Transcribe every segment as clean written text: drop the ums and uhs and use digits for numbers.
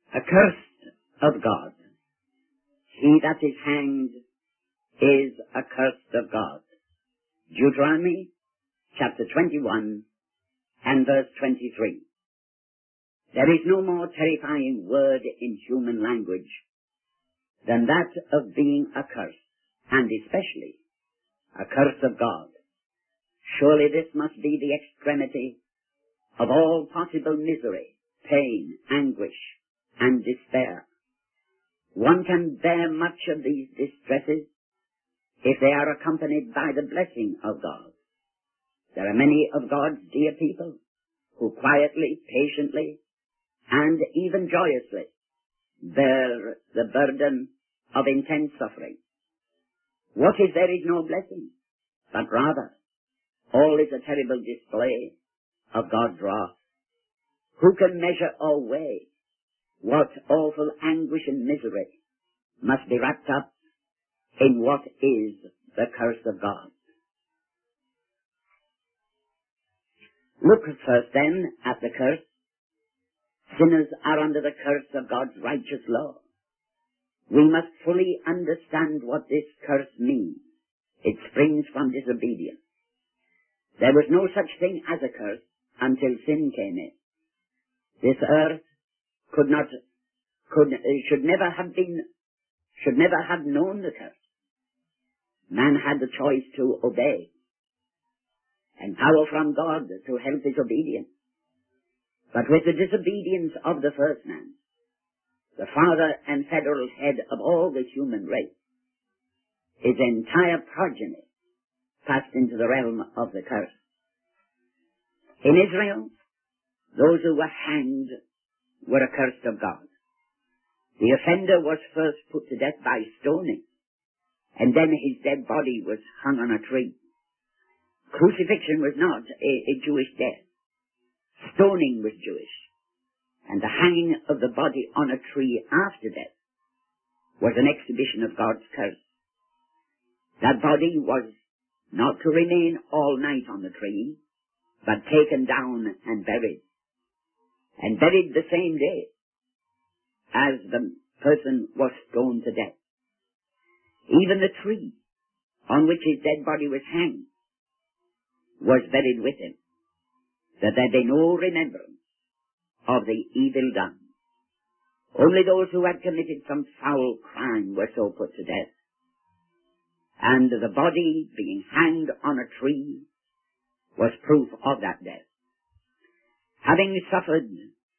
Accursed of God. He that is hanged is accursed of God. Deuteronomy chapter 21 and verse 23. There is no more terrifying word in human language than that of being accursed, and especially accursed of God. Surely this must be the extremity of all possible misery, pain, anguish, and despair. One can bear much of these distresses if they are accompanied by the blessing of God. There are many of God's dear people who quietly, patiently, and even joyously bear the burden of intense suffering. What if there is no blessing, but rather all is a terrible display of God's wrath? Who can measure or weigh what awful anguish and misery must be wrapped up in what is the curse of God? Look first then at the curse. Sinners are under the curse of God's righteous law. We must fully understand what this curse means. It springs from disobedience. There was no such thing as a curse until sin came in. This earth should never have known the curse. Man had the choice to obey and power from God to help his obedience. But with the disobedience of the first man, the father and federal head of all the human race, his entire progeny passed into the realm of the curse. In Israel, those who were hanged were accursed of God. The offender was first put to death by stoning, and then his dead body was hung on a tree. Crucifixion was not a Jewish death. Stoning was Jewish, and the hanging of the body on a tree after death was an exhibition of God's curse. That body was not to remain all night on the tree, but taken down and buried the same day as the person was stoned to death. Even the tree on which his dead body was hanged was buried with him, that there be no remembrance of the evil done. Only those who had committed some foul crime were so put to death. And the body being hanged on a tree was proof of that death. Having suffered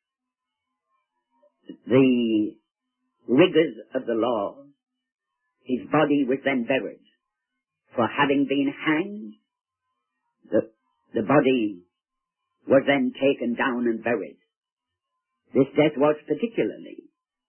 the rigors of the law, his body was then buried. For having been hanged, the body was then taken down and buried. This death was particularly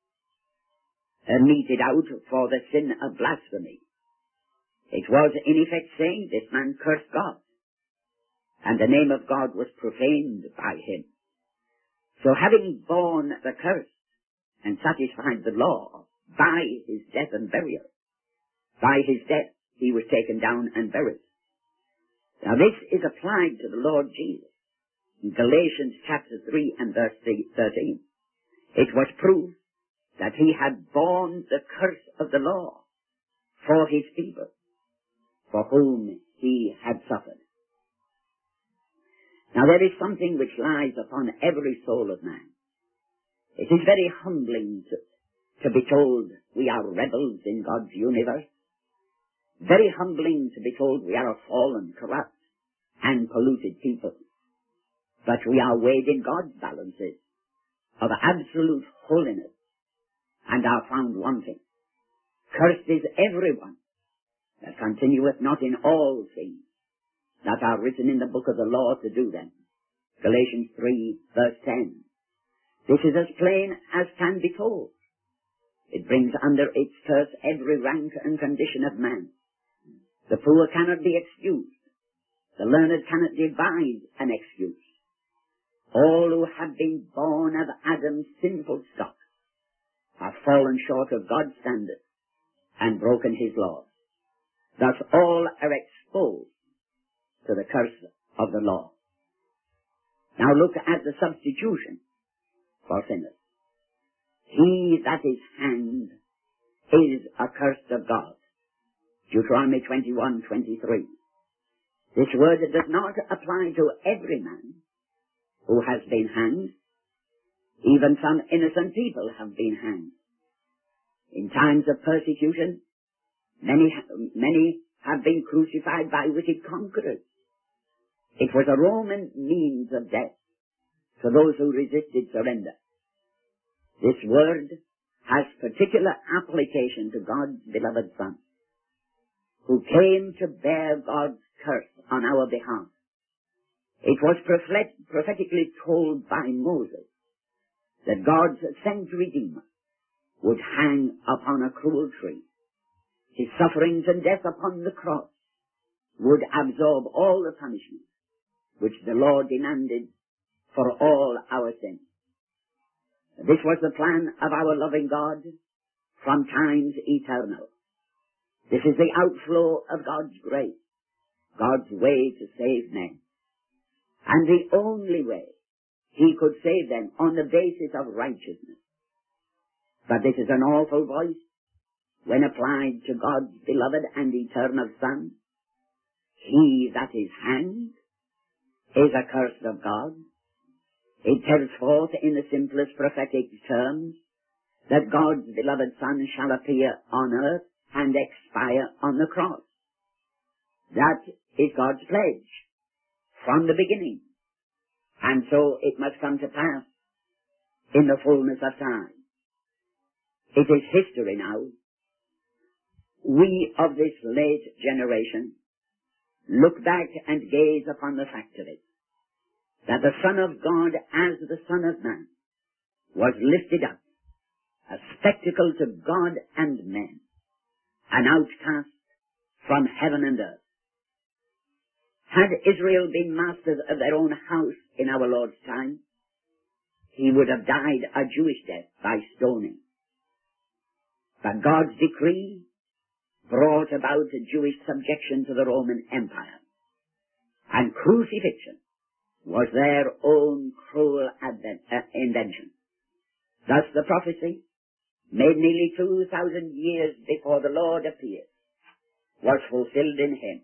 meted out for the sin of blasphemy. It was in effect saying this man cursed God, and the name of God was profaned by him. So having borne the curse and satisfied the law by his death and burial, by his death he was taken down and buried. Now this is applied to the Lord Jesus. In Galatians chapter 3 and verse 13, it was proof that he had borne the curse of the law for his people, for whom he had suffered. Now there is something which lies upon every soul of man. It is very humbling to be told we are rebels in God's universe. Very humbling to be told we are a fallen, corrupt, and polluted people. But we are weighed in God's balances of absolute holiness and are found wanting. Cursed is everyone that continueth not in all things that are written in the book of the law to do them. Galatians 3 verse 10. This is as plain as can be told. It brings under its curse every rank and condition of man. The poor cannot be excused. The learned cannot devise an excuse. All who have been born of Adam's sinful stock have fallen short of God's standard and broken his laws. Thus all are exposed to the curse of the law. Now look at the substitution for sinners. He that is hanged is accursed of God. Deuteronomy 21:23. This word does not apply to every man who has been hanged. Even some innocent people have been hanged. In times of persecution, many have been crucified by wicked conquerors. It was a Roman means of death for those who resisted surrender. This word has particular application to God's beloved Son, who came to bear God's curse on our behalf. It was prophetically told by Moses that God's sent Redeemer would hang upon a cruel tree. His sufferings and death upon the cross would absorb all the punishment which the law demanded for all our sins. This was the plan of our loving God from times eternal. This is the outflow of God's grace, God's way to save men. And the only way He could save them on the basis of righteousness. But this is an awful voice when applied to God's beloved and eternal Son. He that is hanged is accursed of God. It tells forth in the simplest prophetic terms that God's beloved Son shall appear on earth and expire on the cross. That is God's pledge from the beginning. And so it must come to pass in the fullness of time. It is history now. We of this late generation look back and gaze upon the fact of it, that the Son of God as the Son of Man was lifted up, a spectacle to God and men, an outcast from heaven and earth. Had Israel been masters of their own house in our Lord's time, He would have died a Jewish death by stoning. But God's decree brought about a Jewish subjection to the Roman Empire, and crucifixion was their own cruel invention. Thus the prophecy, made nearly 2,000 years before the Lord appeared, was fulfilled in Him.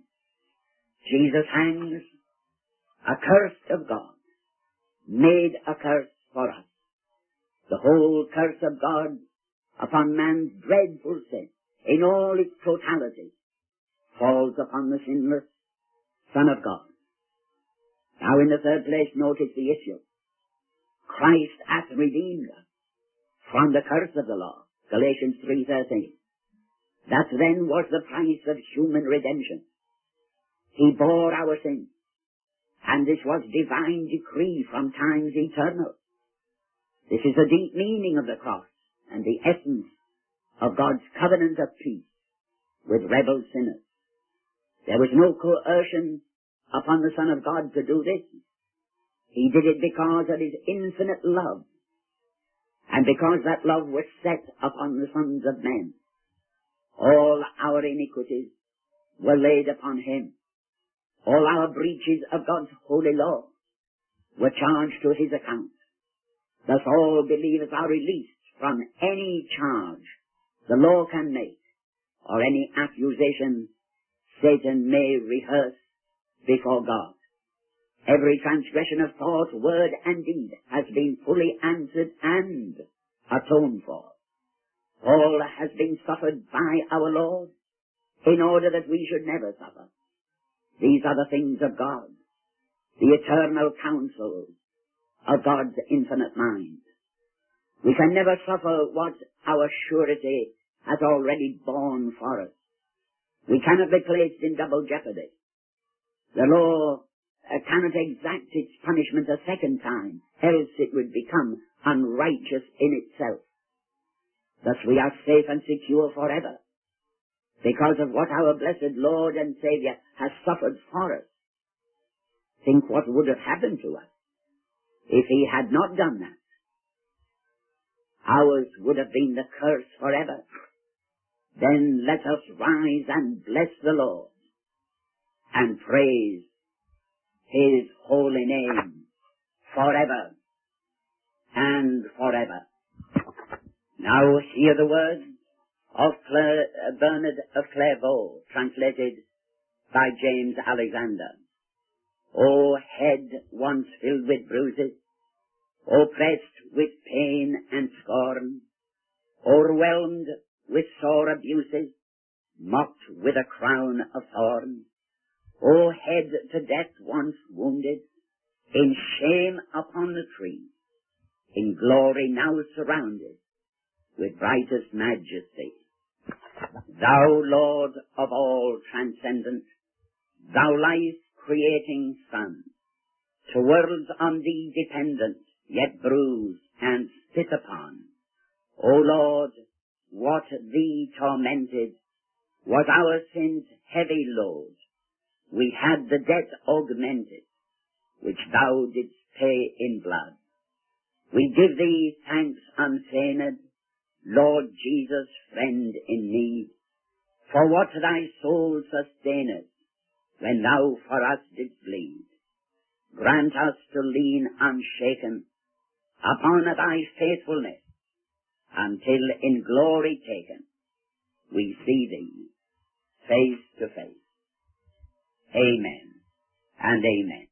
Jesus hangs, accursed of God, made a curse for us. The whole curse of God upon man's dreadful sin, in all its totality, falls upon the sinless Son of God. Now in the third place, notice the issue. Christ hath redeemed us from the curse of the law. Galatians 3:13. That then was the price of human redemption. He bore our sins, and this was divine decree from times eternal. This is the deep meaning of the cross and the essence of God's covenant of peace with rebel sinners. There was no coercion upon the Son of God to do this. He did it because of His infinite love, and because that love was set upon the sons of men. All our iniquities were laid upon Him. All our breaches of God's holy law were charged to His account. Thus all believers are released from any charge the law can make, or any accusation Satan may rehearse before God. Every transgression of thought, word, and deed has been fully answered and atoned for. All has been suffered by our Lord in order that we should never suffer. These are the things of God, the eternal counsel of God's infinite mind. We can never suffer what our surety has already borne for us. We cannot be placed in double jeopardy. The law cannot exact its punishment a second time, else it would become unrighteous in itself. Thus we are safe and secure forever, because of what our blessed Lord and Saviour has suffered for us. Think what would have happened to us if He had not done that. Ours would have been the curse forever. Then let us rise and bless the Lord and praise His holy name forever and forever. Now hear the words of Bernard of Clairvaux, translated by James Alexander. O head once filled with bruises, oppressed with pain and scorn, overwhelmed with sore abuses, mocked with a crown of thorns, O head to death once wounded, in shame upon the tree, in glory now surrounded with brightest majesty. Thou Lord of all transcendent, thou life-creating Son, to worlds on thee dependent, yet bruised and spit upon. O Lord, what thee tormented was our sin's heavy load. We had the debt augmented, which thou didst pay in blood. We give thee thanks unfeigned, Lord Jesus, friend in need, for what thy soul sustained when thou for us didst bleed. Grant us to lean unshaken upon thy faithfulness, until in glory taken we see thee face to face. Amen and amen.